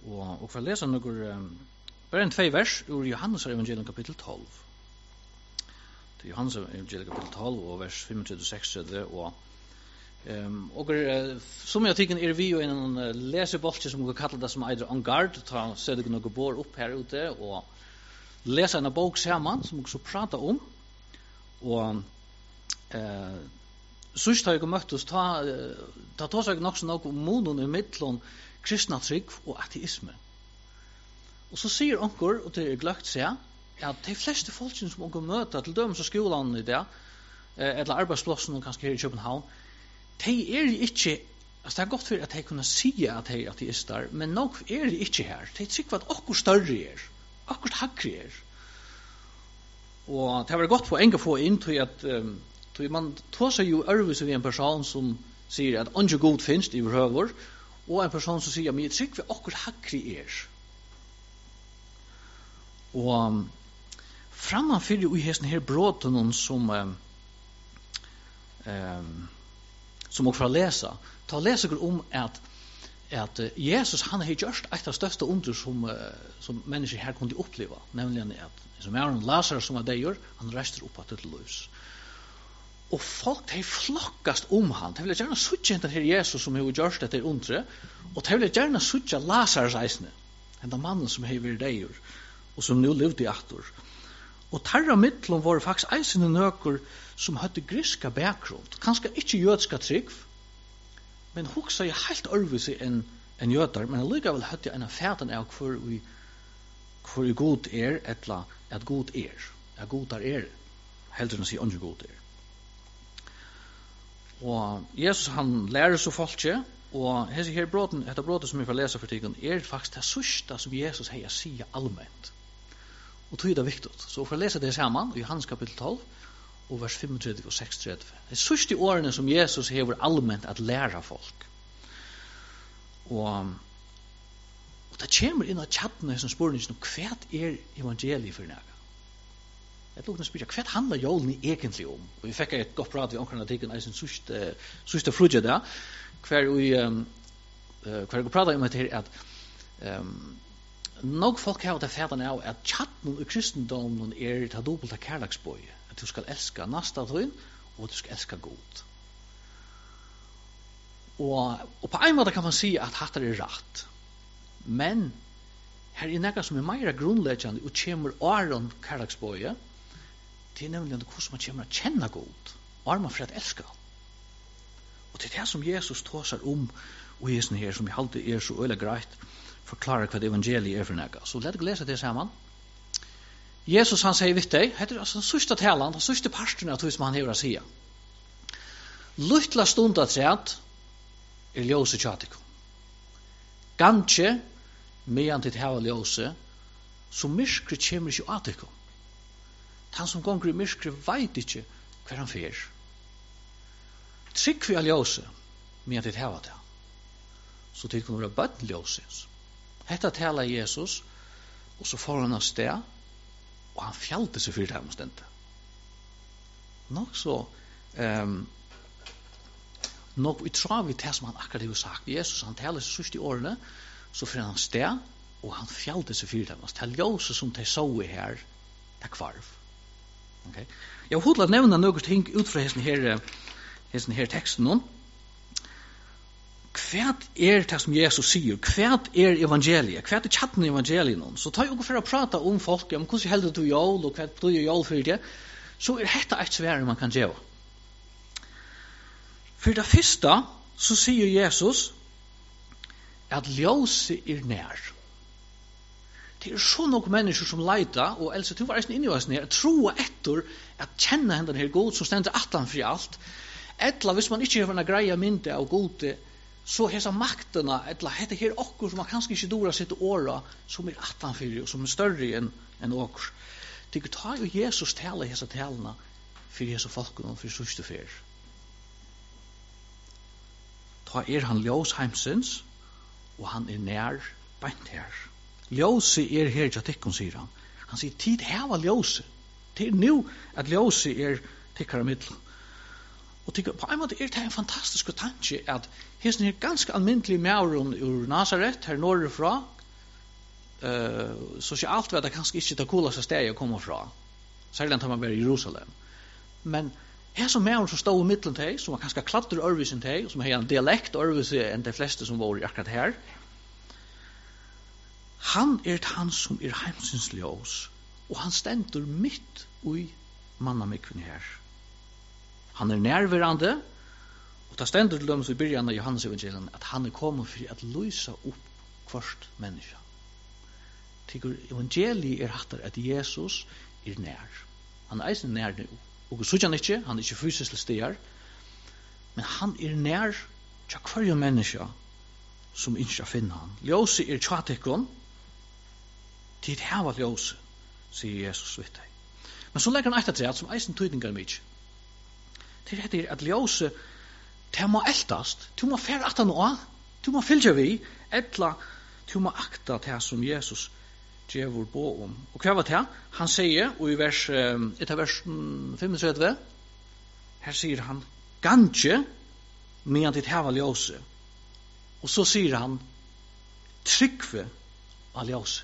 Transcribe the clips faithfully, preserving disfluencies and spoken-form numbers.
Og, og for å lese noen, um, bare en tvei vers ur Johannes evangelium kapittel tolv. Det er Johannes evangelium kapittel tolv og vers trettifem til seksogtredve og Um, og uh, som jeg tykker er vi jo en uh, lesebolse som vi kallar det som eider on guard, ta sett noe bor opp her ute og lese en bok sammen som vi så prater om og uh, sørst har jeg møttes ta, uh, ta tos jeg nok så nok om monen i midtlån kristna trygg og ateisme og så sier onker og det er gløgt seg at de fleste folk som onker møter til dømes og skolen i det uh, eller arbeidsplassen og kanskje her i København de er ikke, altså det er godt for at de kunne si at de er ateister, men nok er de ikke her. De tykker at akkur større er, akkur hakre er. Og det var godt for en å få inn til at um, til man tar seg jo ærvis ved en person som sier at ikke god finnes i behøver, og en person som sier, men jeg tykker at akkur hakre er. Og um, framfor jo i hesten her bråten som um, um, som också får läsa. Ta läsa om att att Jesus han har gjort ett av största under som som människor här kunde uppleva, nämligen att som är Lazarus som var där, han rester upp att till lus. Och folk de flockast om han. De vill gärna söka den här Jesus som har gjort det under och de vill gärna söka Lazarus isne. Den mannen som har varit där och som nu levde i åter. Og tarra mittlum var faktisk eisende nøkker som hadde griska bakgrunn. Kanskje ikke jødska trygg, men hugsa jeg helt ørvise enn en jødar, men allikevel hadde jeg en fæten av hvor vi hvor i god er, etla at god er. At god er er. Heldre enn å si andre god er. Og Jesus han lærer så folket, og hese her bråten, etter bråten som vi får lese for tiden, er faktisk det sørste som Jesus har å si allmänt. Og tog det viktigt. Så for å lese det sammen, i Johannes kapittel tolv, og vers trettifem og seksogtredve. Det er sørste årene som Jesus hever allmänt at lære folk. Og, og det kommer inn av chatten som spørningen, hva er evangeliet for næga? Jeg lukker å spørre, hva handler jolen egentlig om? Og vi fikk et godt prat ved omkring artikken, jeg synes sørste frugget da, hver vi um, hver vi prater om det her, at um, nog folk har det fædan av at chatten i kristendomen er det dobbelt av kærleksbøy. At du skal elska nasta tøyn, og du skal elska god. Og, og på en måte kan man si at hatt er rett. Men her er nekka som er meira grunnleggjande og kommer åren kærleksbøy, det er nemlig hvordan man kommer å kjenne god, og man for at elska. Og det er det som Jesus tåsar om, og i her som jeg alltid er så øyla greit, forklare hva evangeliet er for nægget. Så let oss lese det sammen. Jesus han sier vidt deg, heter altså den sørste talen, den sørste parten av det som han hever å si. Luttla stund at træt er ljøse tjatikum. Ganske medan til hava ljøse, så myskre kommer ikke atikum. Han som gonger i myskre veit ikke hver han fer. Trykk vi av ljøse, medan til hava det. Så til kunne være bøtten ljøses. Hetta talar Jesus, og så får han av sted, og han fjallte seg for det her omstendet. Nok så, um, nok vi tror vi det som han akkurat har sagt. Jesus, han talar seg sørst i årene, så får han av sted, og han fjallte seg for det her omstendet. Det ljøse som de så i her, det er kvarv. Okay? Jeg har hodet nevne noen ting ut fra hesten her, hesten her teksten nå. Hva er det som Jesus sier? Hva er evangeliet? Hva er chatten i evangeliet nå? Så tar jeg for å prate om folk, om hvordan heldur du jól, og hva du gjør jól for det, så er dette et svære man kan gjøre. For det første, så sier Jesus at ljøse er nær. Det er så nok mennesker som leiter, og ellers du var eisen inni oss nær, tro etter at kjenne henne her god, som stender atlan for alt. Etla, hvis man ikke har en greia mynde av gode, så hesa makterna, eller hette her okkur som man kanskje ikke dora sitt åra, som er atlanfyrir, som er større enn en okkur. Det tar jo Jesus tala hesa talena for Jesu folkene og for sørste fyr. Ta er han ljós heimsins, og han er nær beint her. Ljósi er her til tikkun, sier han. Han sier, tid heva ljósi. Det er nu at ljósi er tikkara middel. Og tykker, på en måte er det en fantastisk tanke at hesten er ganske almindelig mauren ur Nazaret, her norrifra, uh, socialt var det kanskje ikke det coolaste stedet å komme fra. Særlig tar man være i Jerusalem. Men her som er som stod i midten til, som var kanskje klattere ørvisen til, som har en dialekt ørvise enn de fleste som var akkurat her, han er han som er heimsins ljós, og han stender midt i mannamikven her. Han er nærværende, og det stender til dem som i byrjan av Johannes evangelien, at han er kommet for at lysa opp hvert menneske. Tykker evangeliet er hattar at Jesus er nær. Han er eisen nær nu. Og så han ikke, han er ikke fysisk stier, men han er nær til hver menneske som ikke finner han. Ljøse er tjatekon, tid hava ljøse, sier Jesus vidt deg. Men så legger han etter tredje, som eisen tydningar mykje. Til dette er at ljøse, det må eltast, du må fære at han også, du må fylgja vi, etla, du må akta det som Jesus djevor bo om. Og hva var det? Han sier, og i vers, etter vers trettifem, her sier han, ganske, medan ditt hava ljøse. Og så sier han, trykve av ljøse.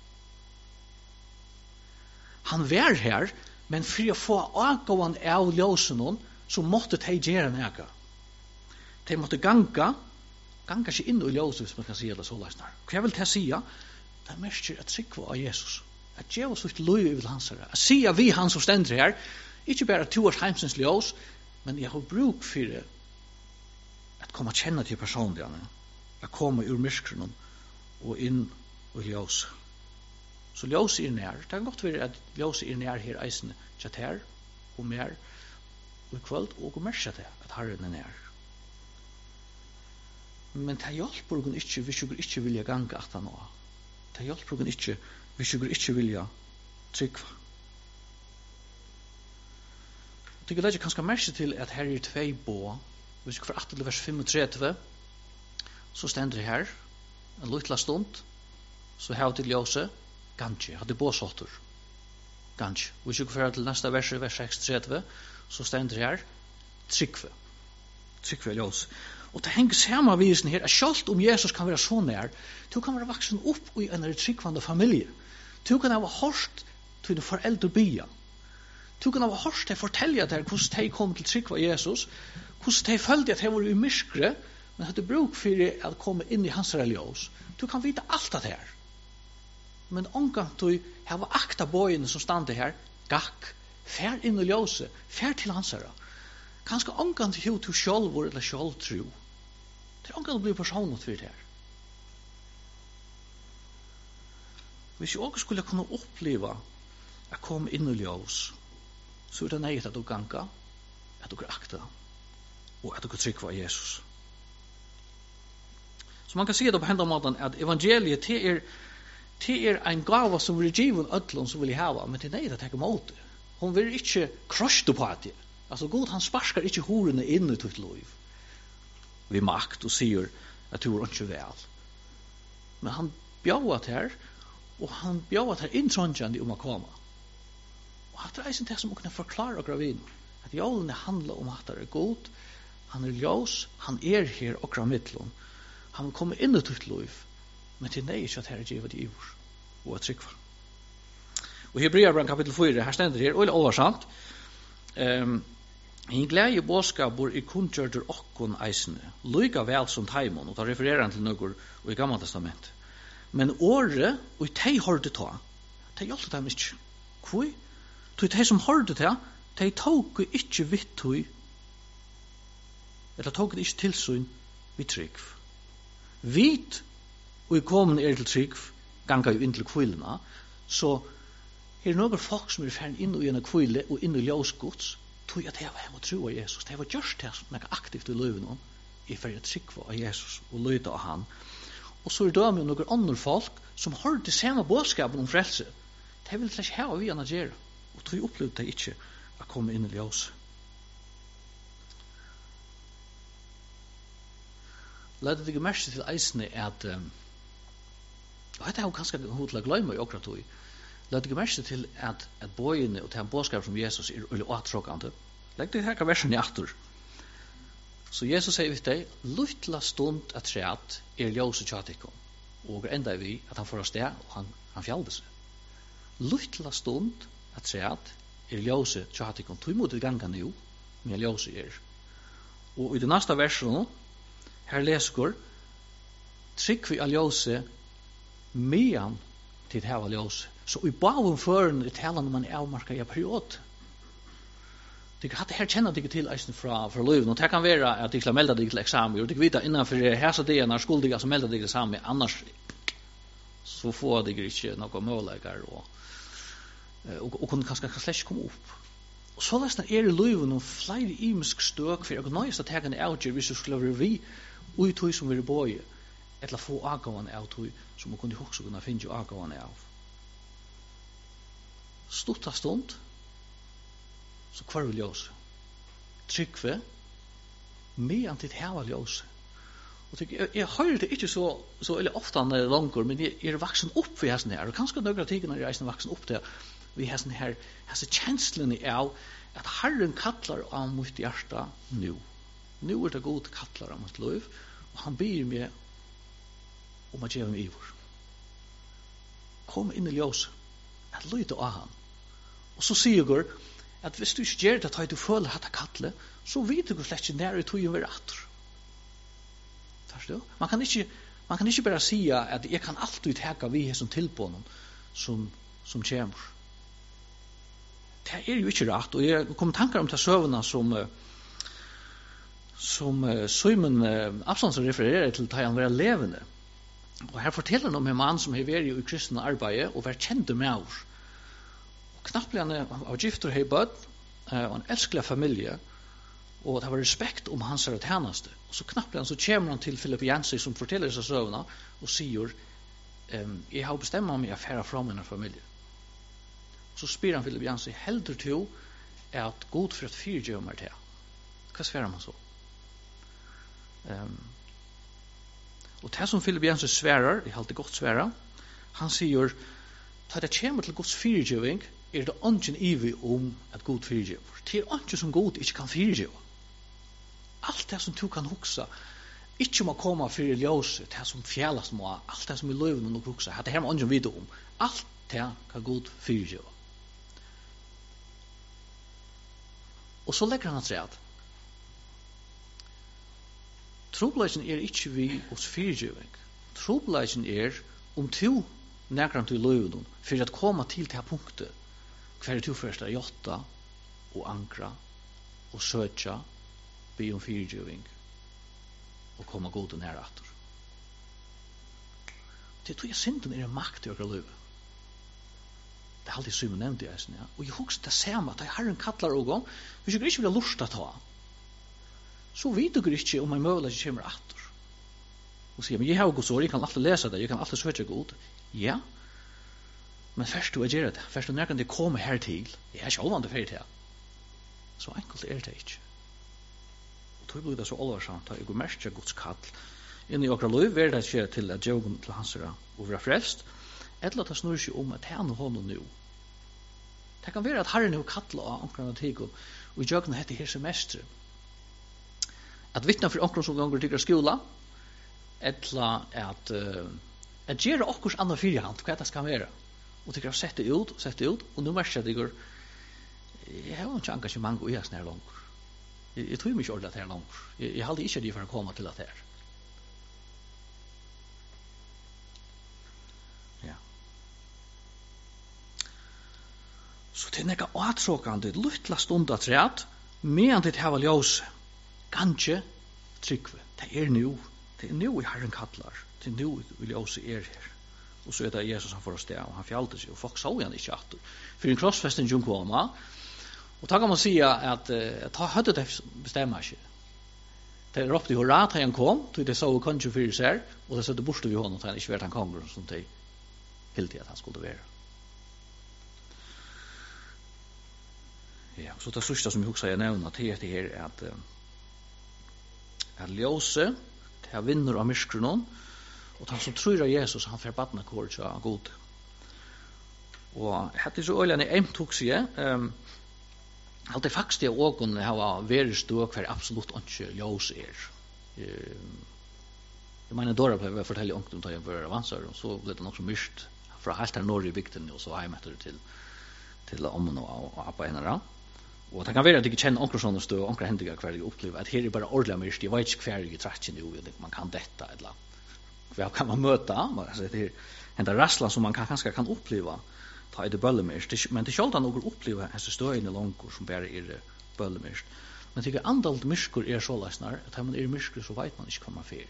Han var her, men for å få avgående av ljøsen, så måtte de gjøre noe. De måtte ganga, ganga ikke inn i ljøset, hvis man kan si det så løsner. Hva vil det si? Det er mest at trykva av Jesus. At djeva så ikke løy over hans herre. At sier vi han som stender her, ikke bare to års heimsens ljøs, men jeg har bruk for det at komme å kjenne til personligene, at komme ur myskren og inn i ljøs. Så ljøs er nær. Det kan godt være at ljøs er nær her eisene, kjatt her, og mer, og i kveld, og merke det, at herren er nær. Men det hjelper hun ikke, hvis hun ikke vilja ganga at han også. Det hjelper hun ikke, hvis hun ikke vilja trykva. Det er kanskje merke til at her er tvei bå. Hvis vi får atter til vers trettifem, så stender det her, en lutla stund, så har vi til ljøse, ganske, hadde båsåtter. Ganske. Hvis vi får til neste vers, vers trettifem, så stender det her, trykve. Trykve ljøse. Og det henger sammen visen her, at selv om Jesus kan være så nær, du kan være vaksen opp i en tryggvande familie. Du kan ha hørt til dine foreldre bya. Du kan ha hørt til å fortelle deg hvordan de kom til tryggva Jesus, hvordan de følte at de var i myskre, men hadde bruk for å komme inn i hans religions. Du kan vite alt det her. Men omgang du har akta bøyene som stande her, gakk, fær inn i ljøse, fær til hans herre. Kanskje omgang til du selv eller selv tro. Det er omgang å bli personlig for det her. Hvis jeg også skulle kunne oppleve å komme inn i ljøs, så er det nøyet at du ganga, at du akta, og at du kan trykva av Jesus. Så man kan si det på hendamåten at evangeliet til er, til er en gava som vil given ødlån som vil hava, men til nøyet at jeg imot det. Hun vil ikke krøste på det. Altså God, han sparskar ikke horene inn i ditt liv. Vi makt og sier at du er ikke vel. Men han bjauat her, og han bjauat her inntrådjande om å komme. Og hatt er eisen det som å kunne forklare og gravin, at jålene handler om at det er god, han er ljós, han er her og gravmittlån. Han kommer inn i ditt liv, men til nei ikke at her er givet i ivor, og at trykva. Og Hebreabran kapittel fire, her stender her, og det er oversamt, um, en glede båskapur i kunngjørter okkon eisene, lyga vel som taimon, og da refererer han til noe i Gamla testament. Men året, og tei hørte ta, tei hjelpte dem ikke. Hvor? Tei tei som hørte ta, tei tok ikke vitt tui, eller tok ikke tilsyn vidt trygg. Vit, og i komen er til trygg, ganga jo inn til kvillena, så er det noen folk som er ferdig inn i en kvile og inn i ljøsgods, tog at jeg var hjemme og tro av Jesus. Det var gjørst det som noe aktivt i livet nå, i for å trykva av Jesus og lyde av han. Og så er det med noen andre folk som har det samme bådskapen om frelse. De vil ikke ha vi anna gjøre, og tog opplevde det ikke å komme inn i ljøs. Lade deg merke til eisene at um, og dette er jo ganske hodelig å glemme i okra tog. Lade deg merke til at, at bøyene og til bådskap som Jesus er veldig åtråkende. Legg deg her versen i atter. Så Jesus sier vidt deg, luttla stund at treat er ljøse tjatikom. og enda vi at han får av sted, og han, han fjallte seg. Luttla stund at se at er ljøse tjatikon, tog mot det ganga nu, men ljøse er. Og i det neste versen, her lesker, trykk vi av ljøse, medan til det her ljøse. Så i baven føren er talende man avmarka i period. Det kan her kjenner deg til eisen fra, fra løven, og det kan være at de skal melde deg til eksamen, og det kan vite innenfor hese det når skulle de melde deg til eksamen, annars så får deg ikke noen måleggere, og, og, og kunne kanskje slett ikke komme opp. Og så lesen er i løven og flere imisk støk, for jeg kan nøyest at jeg kan avgjøre hvis du skulle være vi, og i tog som vi er bøye, eller få avgående av tog, som man kunne også kunne finne avgående av. Stutta stund, så kvar vil ljøse. Trykve, medan til heva ljøse. Og tyk, jeg, jeg hører det ikke så, så eller ofte han er langer, men jeg er vaksen opp for hessen her, og kanskje nøyre tider når jeg er vaksen opp til vi hessen her, hessen kjenslene av at Herren kattlar av mitt hjärta nu. Nu er det god kattlar av mitt liv, og han ber meg om å gjøre meg ivor. Kom inn i ljøse, at lytte av han. Og så sier jeg at hvis du ikke gjør det, at du føler at det kattler, så vet du slett ikke nær i tog over atter. Forstår du? Man kan ikke, man kan ikke bare si at jeg kan alltid teka vi som tilbånden som, som kommer. Det er jo ikke rett, og jeg kom tankar om det søvnene som som Simon Absalonsen refererer til da han var levende. Og her forteller han om en mann som har vært i kristne arbeid og vært kjent med oss. Knapplig han var gift og hei bød, og en elskelig familie, og det var respekt om hans her tjeneste. Og så knapplig han så kommer han til Philip Jensi som forteller seg søvnene og sier, um, jeg har bestemt meg å fære fra min familie. Så spyr han Philip Jensi, heldur til er at god for at fyr gjør meg til. Hva svarer man så? Um, og det som Philip Jensi svarer, jeg har alltid godt svarer, han sier, da det kommer til Guds fyrtjøving, er det ikke ivi om at god fyrtjøver. Det er ikke som god ikke kan fyrtjøve. Alt det som du kan huksa, ikke må komme for ljøse, det som fjælas må, alt det som er løyven og huksa, det her må ikke vite om. Alt det kan god fyrtjøve. Og så legger han at seg at trobeleisen er ikke vi hos fyrtjøving. Trobeleisen er om to nærkant til løyven for at komme til det punktet hver to først er jotta og ankra og søtja be om fyrtjøving og komme god og nær atter. Det tror jeg synden er en makt i okra løyve. Det er alltid Simon nevnt i eisen, ja. Og jeg husker det samme, at jeg Herren kattlar og om, hvis jeg ikke vil ha lust å ta, så vet du ikke om jeg møvler ikke kommer atter. Og sier, men jeg har Guds ord, jeg kan alltid lese det, jeg kan alltid søke god. Ja, men først du er gjør det, først du nærkant det kommer her til, jeg er ikke alvande fyrir til, så enkelt er det ikke. Og tog blir det så alvarsamt, at jeg går mest til Guds kall, inn i okra liv, er det ikke til at jeg går til hans og være frelst, eller at det snur seg om at han og hånden nu. Det kan være at Herren er kattla av omkring av tig, og i jøgnen heter her semester. At vittna for omkring som ganger til skola, eller at uh, at gjøre okkurs andre firehand, hva det skal være. Og tykker å sette ut, sette ut, og nå merker jeg at jeg har ikke engasjement og jeg er snær langer. Jeg, jeg tror meg ikke ordentlig at jeg er langer. Jeg, jeg hadde ikke de for å komme til at her. Ja. Så det er nekka atråkande, luttla stund at rett, medan det her var ljøse, ganske trykve. Det er nu, det er nu i Herren kattlar, det er nu i ljøse er her. Og så er det Jesus han får oss det, og han fjallte seg, og folk så han ikke atter. For en krossfesten som kom, og da kan man si at uh, ta høyde det bestemmer ikke. Det ropte i hurra til han kom, til det så kanskje fyrir seg, og det søtte borste vi hånden til han ikke vært han konger, som de hilde at han skulle være. Ja, så det sørste som jeg husker jeg nevner til etter her er at uh, at ljøse, til jeg vinner av myskronen, og han som tror av Jesus, han får badna kår til han god. Og hette så øyne i emt tok seg, um, alt er faktisk det ågen har vært stå hver absolutt ikke ljøs er. Um, Jag menar Dora på att fortälja om tar jag för avansar och så blev det också myst från helt här norr i bygden och så hem efter till till ommen och appa enara. Och det kan vara att det känner onkel såna stå onkel händiga kvar jag upplever att här är bara ordla myst. Jag vet inte kvar i trachen nu man kan detta eller vad kan man möta men alltså det är en där rasslan som man kan kanske kan uppleva ta i det böllemist men det skall inte någon uppleva alltså stå i långkor som bara är det böllemist. Men tycker andalt myskor är så läsnar att man är myskor så vet man inte komma fer.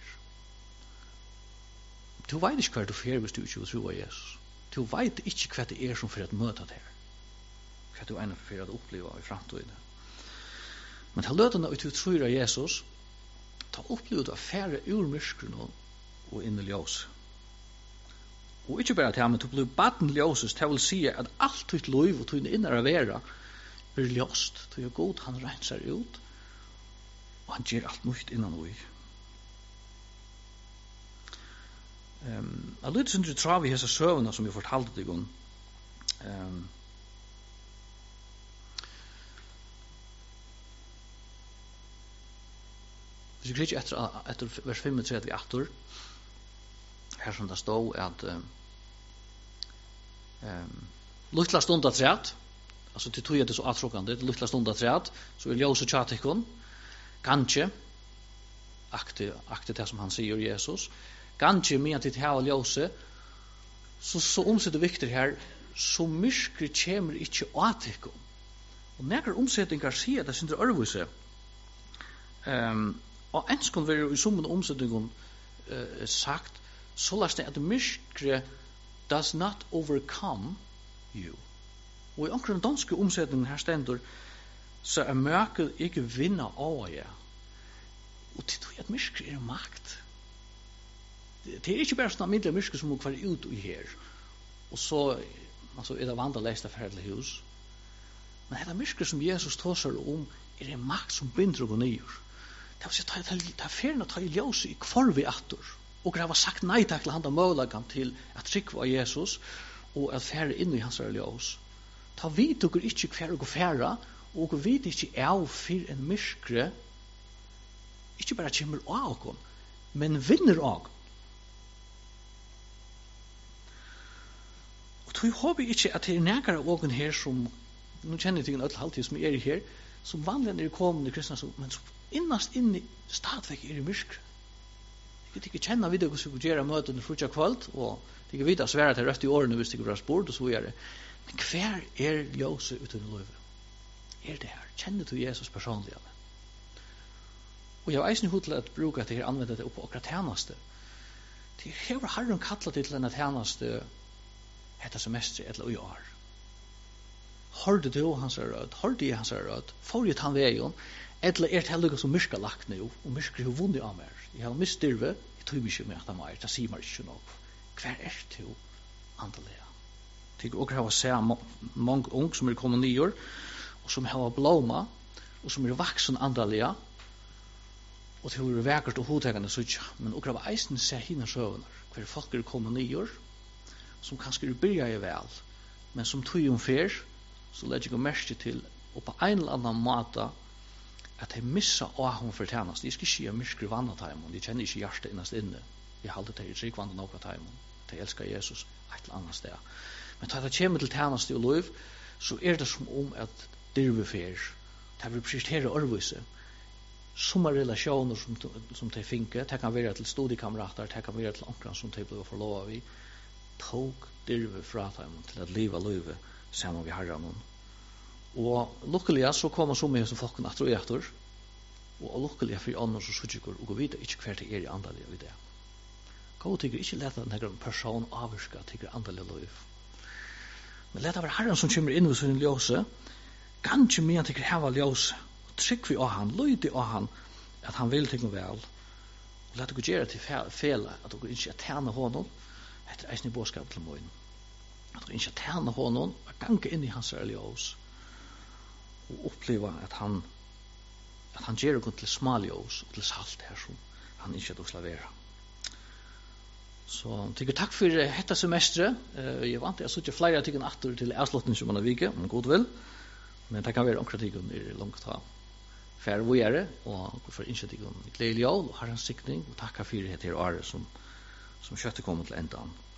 Du vet ikke hva du fer hvis du ikke tror av Jesus. Du vet ikke hva det er som for at møte det her. Hva du ene for at oppleve i fremtiden. Men til løtene at du tror av Jesus, ta oppleve du å fære ur myskene og inn i ljøs. Og ikke bare til men du blir baden ljøses, det vil si at alt ditt liv og tog innere vera blir ljøst. Du er god, han renser ut, og han gjør alt nytt innan vi. Ehm a lite syndri travi hesa sövna som vi fortalte dig om. Ehm Det är ju efter efter vers tjugofem i åttor. Här som det står att ehm lutla stund att rätt. Alltså det tror jag det så attråkande, det lutla stund att rätt, så vill jag också chatta ikon. Kanske akte akte det som han säger Jesus. Ganske med at det her ljøse, så, så omsetter viktig her, så myskri kommer ikke åtikon. Og nekker omsettingar sier det synes ørvise. Um, og enskon vil i summen omsettingon uh, sagt, så lest det at myskri does not overcome you. Og i omkring danske omsettingen her stendur, så er mørket ikke vinner over jer. Og det tror jeg at myskri er makt. Det är inte bara såna mindre mysker som kvar ut i här. Och så alltså är det vandalesta förhållande hus. Men det är mysker som Jesus talar om är det makt som binder och ner. Det vill säga att det är färna att ta i ljus i kvar vi attor. Och det har sagt nej tack till handa möjligheten till att trycka av Jesus och att färra in i hans ljus. Ta vid och inte kvar och färra och vid inte av för en myskre inte bara kommer av men vinner av. Så jag hoppas inte att det är näkare ågen här som, nu känner jag till en öll halvtid som är här, som vanligen är kommande kristna, men som innast inne stadväck är i mysk. Jag tycker känna vid det hur vi gör möten frutja kvöld, och det kan vita svära till röst i åren hvis det går sport och så vidare. Men kvar är ljóset utan liv? Är det här? Känner du Jesus personligen? Och jag har eisen hod till att bruka det här, använda det upp på åkra tjänaste. Det är här Herren kallat det till en tjänaste hetta semester eller i år. Hørte du hans rød? Hørte jeg hans rød? Får jeg han veien? Eller er det heller som myrka lagt nu, og myrka har vunnet av meg? Jeg har mistyrve, jeg tror ikke med at han er, det sier meg ikke nok. Hver er det jo andelige? Tenk også har sett mange ung som er kommet nyer, og som har blåma, og som er vaksen andelige, og til å være vekkert og hodhengende suttja. Men også har eisen sett henne søvner, hver folk er kommet nyer, som kanskje er byrja i vel, men som tog om fer, så legger jeg merke til, og på en eller annen måte, at jeg missa av hun for tjenest. Jeg skal ikke gjøre myskere vann av teimen, de kjenner ikke hjertet innast inne. Jeg halder til jeg trygg vann av noe teimen, de elsker Jesus et eller annet sted. Men da det kommer til tjenest i liv, så er det som om at dyrve fer, det vil prestere arvise, som er relasjoner som, som de finker, det kan være til studiekamerater, det kan være til ankeren som de blir forlovet vi, tog dyrve fra dem til at liva livet sammen vi herren noen. Og lukkelig så kommer så mye som folkene etter og etter, og lukkelig for andre som suttikker og går videre, ikke hver til er i andalige ved det. Gå tykker ikke lete en person avvirka tykker andalige liv. Men lete være herren som kommer inn ved sin ljøse, ganske mye tykker heva ljøse, og trykk vi av han, løyde av han, at han vil tykker vel, og lete dere gjøre til fele, at dere ikke tjener honom, etter eisen i bådskap til morgen. At dere ikke tjener honom, og gange inn i hans ljøs, og oppleva at han at han gjør det til smaljøs og til salt her som han ikke er slavera. Så tykker takk for dette semesteret. Uh, jeg vant jeg så ikke flere ting atter til avslutning som man har vike, om god vil. Men det kan være omkring ting er langt ta. fær våre, og for initiativet om gledelig jól, og har en sikning, og takka for det her året som, som kjøttet kommer til endan.